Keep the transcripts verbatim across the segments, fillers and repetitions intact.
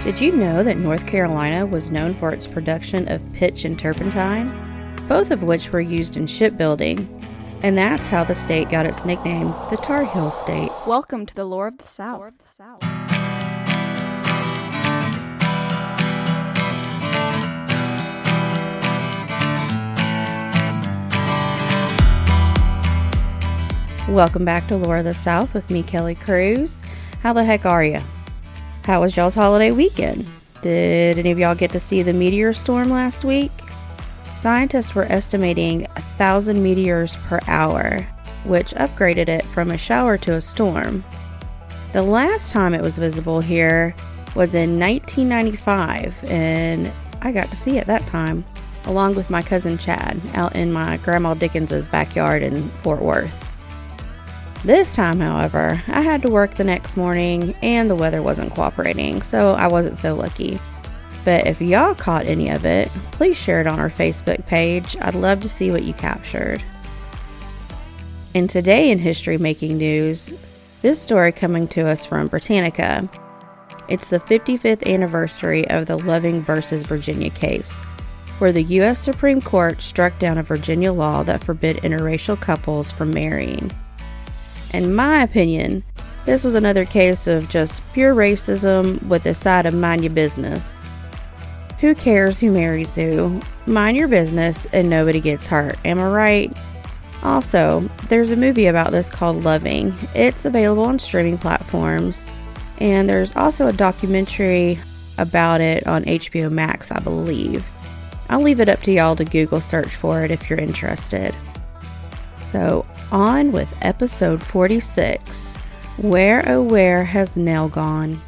Did you know that North Carolina was known for its production of pitch and turpentine, both of which were used in shipbuilding, and that's how the state got its nickname, the Tar Heel State. Welcome to the Lore of the South. Lore of the South. Welcome back to Lore of the South with me, Kelly Cruz. How the heck are you? How was y'all's holiday weekend? Did any of y'all get to see the meteor storm last week? Scientists were estimating a thousand meteors per hour, which upgraded it from a shower to a storm. The last time it was visible here was in nineteen ninety-five, and I got to see it that time, along with my cousin Chad, out in my Grandma Dickens's backyard in Fort Worth. This time, however, I had to work the next morning and the weather wasn't cooperating, so I wasn't so lucky. But if y'all caught any of it, please share it on our Facebook page. I'd love to see what you captured. And today in History Making News, this story coming to us from Britannica. It's the fifty-fifth anniversary of the Loving versus Virginia case, where the U S Supreme Court struck down a Virginia law that forbid interracial couples from marrying. In my opinion, this was another case of just pure racism with a side of mind your business. Who cares who marries who? Mind your business and nobody gets hurt, am I right? Also, there's a movie about this called Loving. It's available on streaming platforms, and there's also a documentary about it on H B O Max, I believe. I'll leave it up to y'all to Google search for it if you're interested. So, on with episode forty-six, Where Oh Where Has Nell Gone?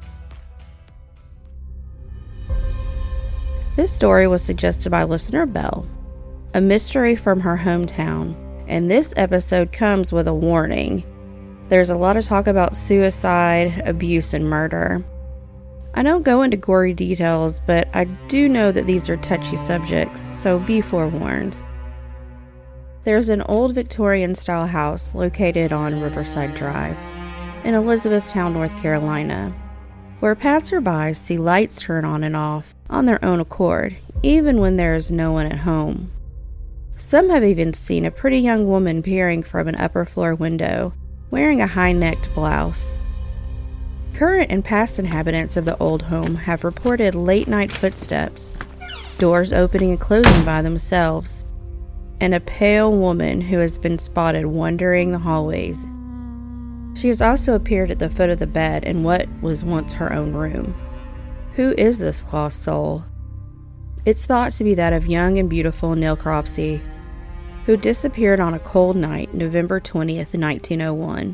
This story was suggested by listener Belle, a mystery from her hometown, and this episode comes with a warning. There's a lot of talk about suicide, abuse, and murder. I don't go into gory details, but I do know that these are touchy subjects, so be forewarned. There's an old Victorian-style house located on Riverside Drive in Elizabethtown, North Carolina, where passersby see lights turn on and off on their own accord, even when there is no one at home. Some have even seen a pretty young woman peering from an upper floor window, wearing a high-necked blouse. Current and past inhabitants of the old home have reported late-night footsteps, doors opening and closing by themselves, and a pale woman who has been spotted wandering the hallways. She has also appeared at the foot of the bed in what was once her own room. Who is this lost soul? It's thought to be that of young and beautiful Nell Cropsey, who disappeared on a cold night, November twentieth, nineteen oh one.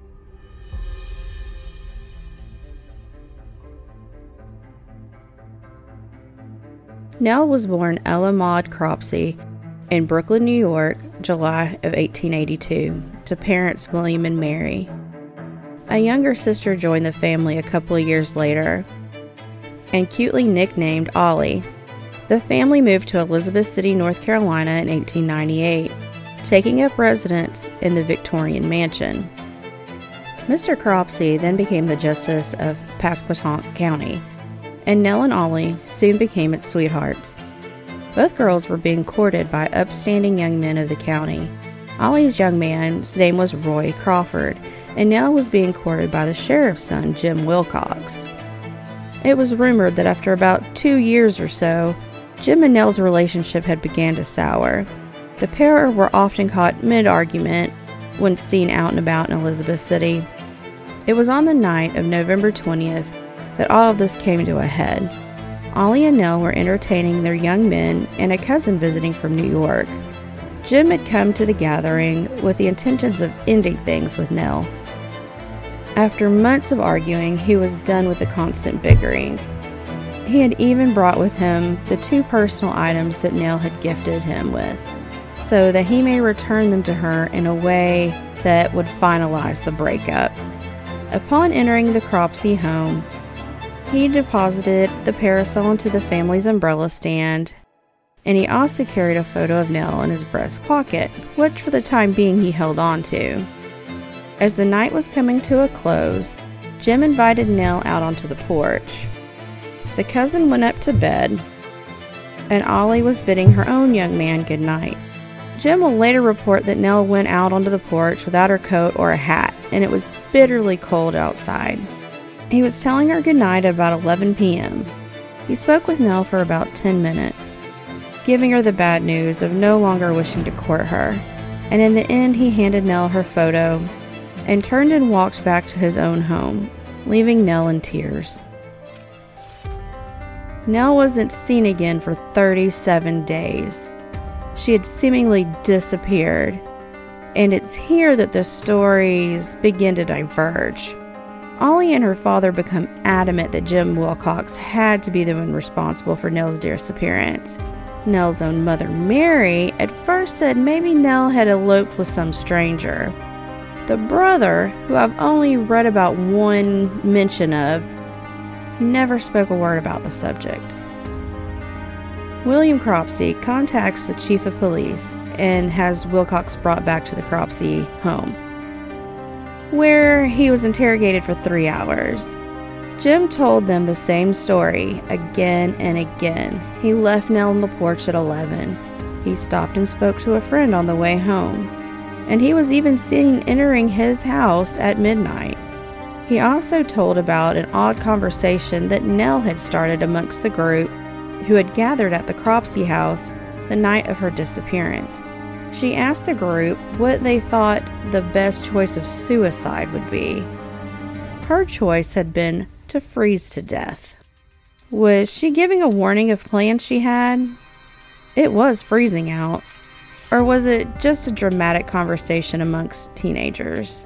Nell was born Ella Maud Cropsey in Brooklyn, New York, July of eighteen eighty-two, to parents William and Mary. A younger sister joined the family a couple of years later, and cutely nicknamed Ollie. The family moved to Elizabeth City, North Carolina in eighteen ninety-eight, taking up residence in the Victorian Mansion. Mister Cropsey then became the Justice of Pasquotank County, and Nell and Ollie soon became its sweethearts. Both girls were being courted by upstanding young men of the county. Ollie's young man's name was Roy Crawford, and Nell was being courted by the sheriff's son, Jim Wilcox. It was rumored that after about two years or so, Jim and Nell's relationship had began to sour. The pair were often caught mid-argument when seen out and about in Elizabeth City. It was on the night of November twentieth that all of this came to a head. Ollie and Nell were entertaining their young men and a cousin visiting from New York. Jim had come to the gathering with the intentions of ending things with Nell. After months of arguing, he was done with the constant bickering. He had even brought with him the two personal items that Nell had gifted him with, so that he may return them to her in a way that would finalize the breakup. Upon entering the Cropsey home, he deposited the parasol into the family's umbrella stand, and he also carried a photo of Nell in his breast pocket, which for the time being he held on to. As the night was coming to a close, Jim invited Nell out onto the porch. The cousin went up to bed, and Ollie was bidding her own young man good night. Jim will later report that Nell went out onto the porch without her coat or a hat, and it was bitterly cold outside. He was telling her goodnight at about eleven p.m. He spoke with Nell for about ten minutes, giving her the bad news of no longer wishing to court her, and in the end he handed Nell her photo and turned and walked back to his own home, leaving Nell in tears. Nell wasn't seen again for thirty-seven days. She had seemingly disappeared, and it's here that the stories begin to diverge. Ollie and her father become adamant that Jim Wilcox had to be the one responsible for Nell's disappearance. Nell's own mother, Mary, at first said maybe Nell had eloped with some stranger. The brother, who I've only read about one mention of, never spoke a word about the subject. William Cropsey contacts the chief of police and has Wilcox brought back to the Cropsey home, where he was interrogated for three hours. Jim told them the same story again and again. He left Nell on the porch at eleven. He stopped and spoke to a friend on the way home, and he was even seen entering his house at midnight. He also told about an odd conversation that Nell had started amongst the group who had gathered at the Cropsey house the night of her disappearance. She asked the group what they thought the best choice of suicide would be. Her choice had been to freeze to death. Was she giving a warning of plans she had? It was freezing out. Or was it just a dramatic conversation amongst teenagers?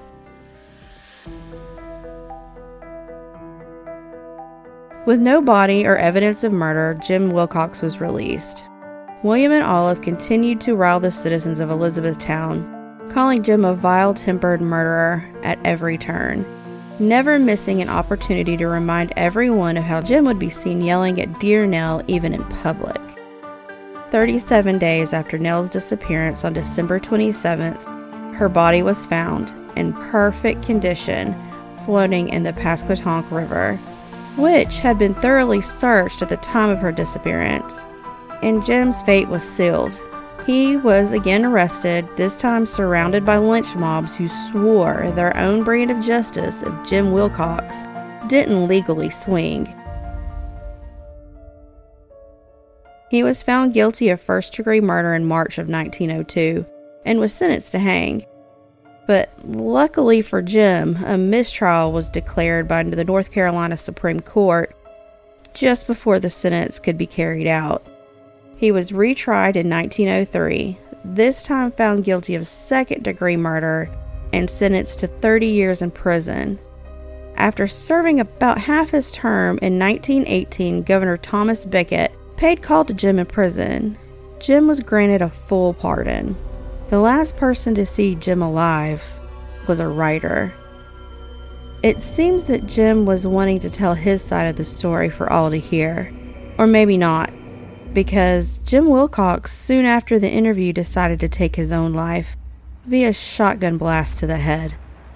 With no body or evidence of murder, Jim Wilcox was released. William and Olive continued to rile the citizens of Elizabethtown, calling Jim a vile-tempered murderer at every turn, never missing an opportunity to remind everyone of how Jim would be seen yelling at dear Nell even in public. thirty-seven days after Nell's disappearance on December twenty-seventh, her body was found in perfect condition floating in the Pasquotank River, which had been thoroughly searched at the time of her disappearance, and Jim's fate was sealed. He was again arrested, this time surrounded by lynch mobs who swore their own brand of justice if Jim Wilcox didn't legally swing. He was found guilty of first-degree murder in March of nineteen oh two and was sentenced to hang. But luckily for Jim, a mistrial was declared by the North Carolina Supreme Court just before the sentence could be carried out. He was retried in nineteen oh three, this time found guilty of second-degree murder and sentenced to thirty years in prison. After serving about half his term in nineteen eighteen, Governor Thomas Becket paid call to Jim in prison. Jim was granted a full pardon. The last person to see Jim alive was a writer. It seems that Jim was wanting to tell his side of the story for all to hear. Or maybe not, because Jim Wilcox soon after the interview decided to take his own life via shotgun blast to the head.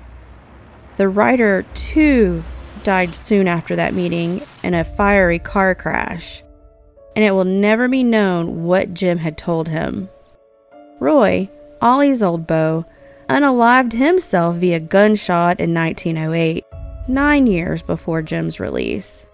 The writer, too, died soon after that meeting in a fiery car crash, and it will never be known what Jim had told him. Roy, Ollie's old beau, unalived himself via gunshot in nineteen oh eight, nine years before Jim's release.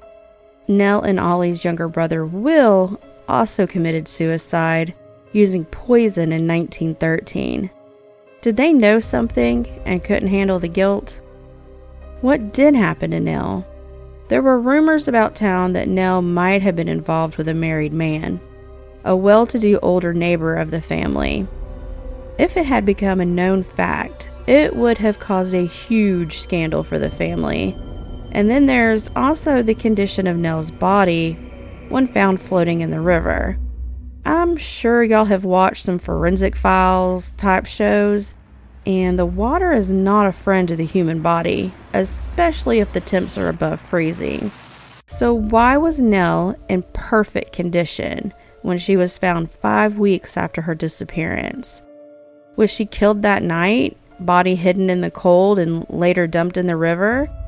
Nell and Ollie's younger brother, Will, also committed suicide using poison in nineteen thirteen. Did they know something and couldn't handle the guilt? What did happen to Nell? There were rumors about town that Nell might have been involved with a married man, a well-to-do older neighbor of the family. If it had become a known fact, it would have caused a huge scandal for the family. And then there's also the condition of Nell's body when found floating in the river. I'm sure y'all have watched some Forensic Files type shows, and the water is not a friend to the human body, especially if the temps are above freezing. So why was Nell in perfect condition when she was found five weeks after her disappearance? Was she killed that night, body hidden in the cold and later dumped in the river?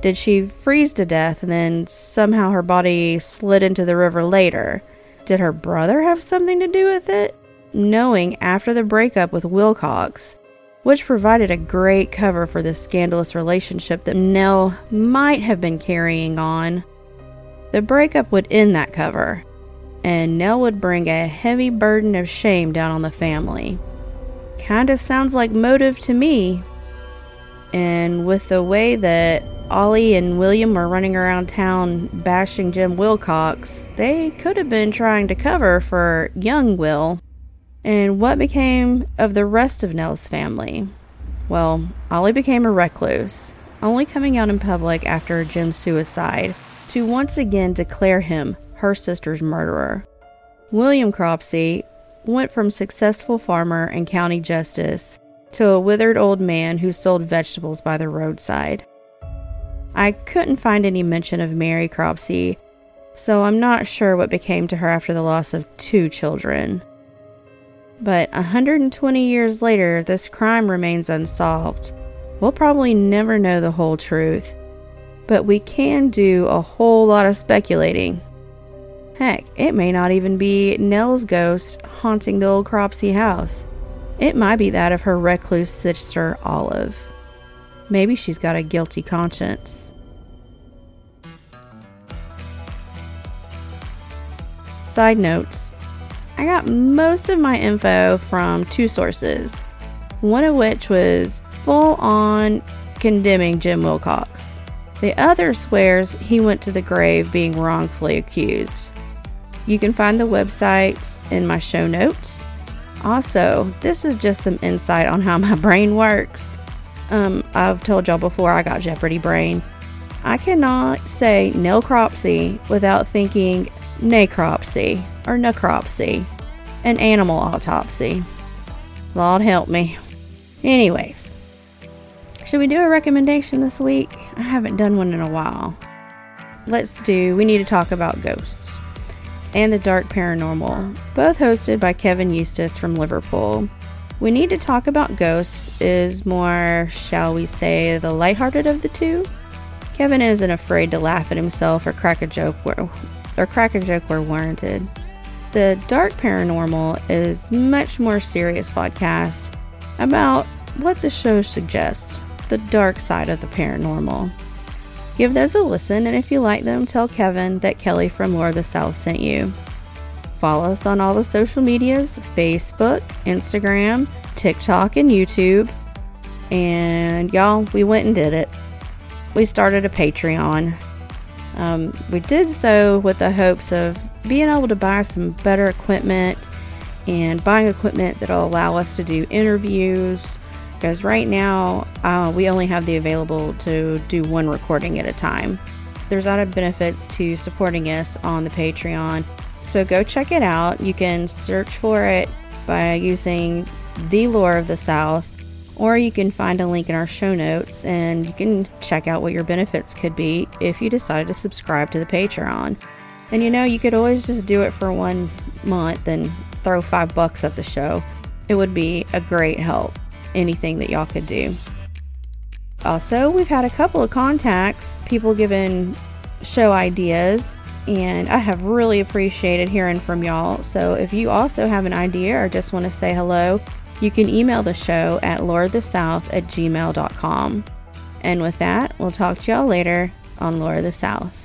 Did she freeze to death and then somehow her body slid into the river later? Did her brother have something to do with it? Knowing after the breakup with Wilcox, which provided a great cover for this scandalous relationship that Nell might have been carrying on, the breakup would end that cover, and Nell would bring a heavy burden of shame down on the family. Kinda sounds like motive to me. And with the way that Ollie and William were running around town bashing Jim Wilcox, they could have been trying to cover for young Will. And what became of the rest of Nell's family? Well, Ollie became a recluse, only coming out in public after Jim's suicide to once again declare him her sister's murderer. William Cropsey went from successful farmer and county justice to a withered old man who sold vegetables by the roadside. I couldn't find any mention of Mary Cropsey, so I'm not sure what became to her after the loss of two children. But one hundred twenty years later, this crime remains unsolved. We'll probably never know the whole truth, but we can do a whole lot of speculating. Heck, it may not even be Nell's ghost haunting the old Cropsey house. It might be that of her recluse sister, Olive. Maybe she's got a guilty conscience. Side notes. I got most of my info from two sources, one of which was full on condemning Jim Wilcox. The other swears he went to the grave being wrongfully accused. You can find the websites in my show notes. Also, this is just some insight on how my brain works. Um, I've told y'all before I got Jeopardy brain. I cannot say Nell Cropsey without thinking necropsy or necropsy, an animal autopsy. Lord help me. Anyways, should we do a recommendation this week? I haven't done one in a while. Let's do, we need to talk about ghosts and the dark paranormal, both hosted by Kevin Eustace from Liverpool. We Need to Talk About Ghosts is more, shall we say, the lighthearted of the two. Kevin isn't afraid to laugh at himself or crack a joke where, or crack a joke where warranted. The Dark Paranormal is much more serious podcast about what the show suggests, the dark side of the paranormal. Give those a listen, and if you like them, tell Kevin that Kelly from Lore of the South sent you. Follow us on all the social medias, Facebook, Instagram, TikTok, and YouTube. And y'all, we went and did it. We started a Patreon. Um, we did so with the hopes of being able to buy some better equipment and buying equipment that will allow us to do interviews. Because right now, uh, we only have the available to do one recording at a time. There's added benefits to supporting us on the Patreon. So go check it out. You can search for it by using The Lore of the South, or you can find a link in our show notes and you can check out what your benefits could be if you decided to subscribe to the Patreon. And you know, you could always just do it for one month and throw five bucks at the show. It would be a great help. Anything that y'all could do. Also, we've had a couple of contacts, people giving show ideas, and I have really appreciated hearing from y'all. So if you also have an idea or just want to say hello, you can email the show at lore of the south at gmail dot com. And with that, we'll talk to y'all later on Lore of the South.